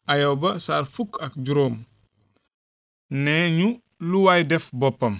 Ayoba saar fukk ak juróom. nee ñu lu waay def boppam.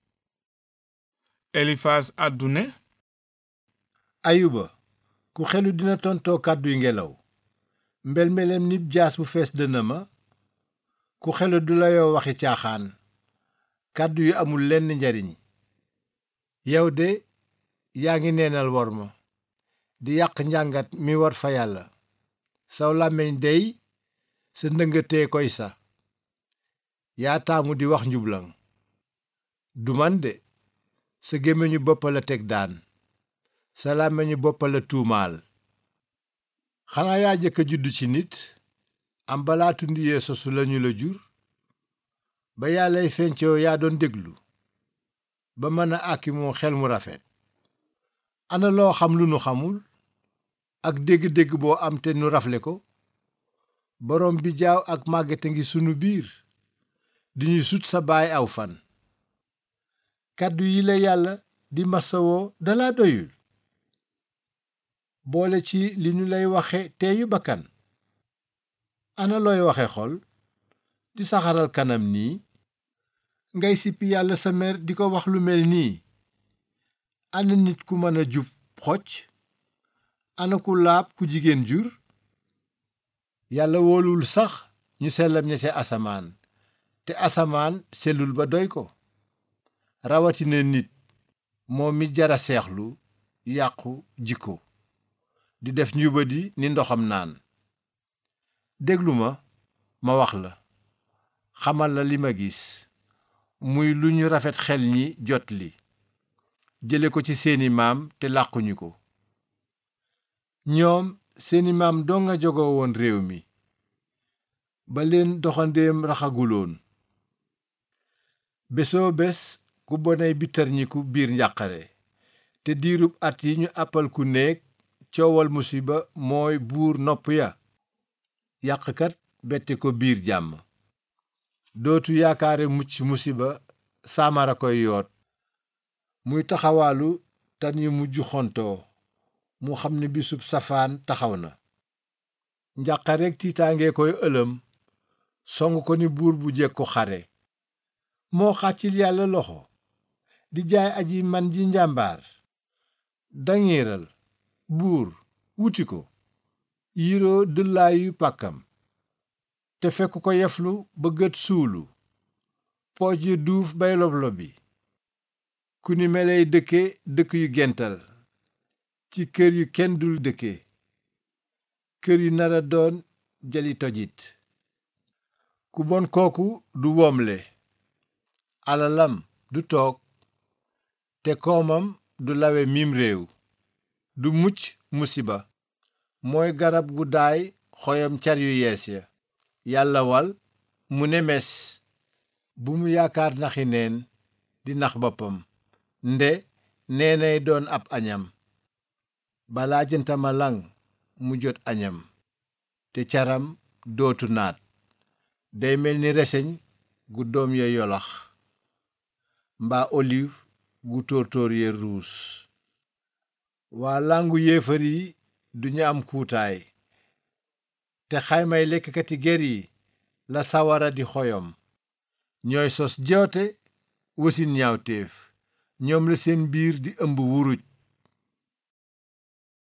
Elifaas àddu ne, ayuba ku xelu dina tontoo kàdduy ngelaw, mbelmelem nib jaas bu fees dënn ma. ku xelu du layoo waxi caaxaan, kàddu yu amul lenn njariñ. yow de yaa ngi neenal wor ma di yàq njàngat mi war fa yàlla. saw làmmiñ dey sa ndëngatee koy sa. yaa taamu di wax njublaŋ. du man de, sa gémmiñu bopp la teg daan, sa làmmiñu bopp la tuumaal. xanaa yaa jëkk a juddu ci nit, am balaa tund yee sosu lañu la jur. ba yàllay fencoo yaa doon déglu, ba mën a àkkimoo xel mu rafet. ana loo xam lu nu xamul, ak dégg-dégg boo am te nu rafle ko. boroom bi jaaw ak màgget a ngi sunu biir, di ñu sut sa baay aw fan. kàddu yi la yàlla di masawoo dalaa doyul, boole ci li ñu lay waxe teeyu bakkan. ana looy waxe xol, di saxaral kanam nii. ngay sippi yàlla sa mer di ko wax lu mel nii. ana nit ku mën a jub xocc, ana ku laab ku jigéen jur. yàlla wóoluwul sax ñu sellam ña ca asamaan, te asamaan sellul ba doy ko. rawatina nit moom mi jara seexlu yàqu jikko, di def njubadi ni ndoxam naan. déglu ma wax la, xamal la li ma gis, muy lu ñu rafet xel ñi jot li, jële ko ci seeni maam te làquñu ko. ñoom seeni maam doo nga jogoo woon réew mi, ba leen doxandéem raxaguloon. bésoo bés ku bonay bitarñiku biir njàqare, te diirub at yi ñu àppal ku néeg coowal musiba mooy buur nopp ya. yàqkat bette ko biir jàmm, dootu yaakaare mucc musiba saamara koy yoot. muy taxawaalu tan yu mujj xontoo, mu xam ne bisub safaan taxaw na. njàqareek tiitaange koy ëlëm, song ko ni buur bu jekku xare. moo xàccil yàlla loxo, di jaay aji man ji njàmbaar. dangiiral buur wuti ko, yiroo dëllaayu pàkkam. te fekk ko yeflu ba gët suulu, pooj yu duuf bay loblobi. ku ni meley dëkke dëkk yu gental, ci kër yu kenn dul dëkke, kër yu nara doon jali tojit. ku bon kooku du woomle, alalam du toog, te koomam du lawe mim réew. du mucc musiba, mooy garab gu daay xoyam car yu yees ya. yàlla wal mu ne mes, bu mu yaakaar naxi neen di nax boppam, nde neenay doon ab añam. balaa jëntama lang mu jot añam, te caram dootu naat. day mel ni reseñ gu doom ya yolax, mbaa oliw gu tóortóor ya ruus. waa làngu yéefar yi duñu am kuutaay, te xaymay lekkkati ger yi la sawara di xoyom. ñooy sos joote wasin ñaawteef, ñoom la seen biir di ëmb wuruj.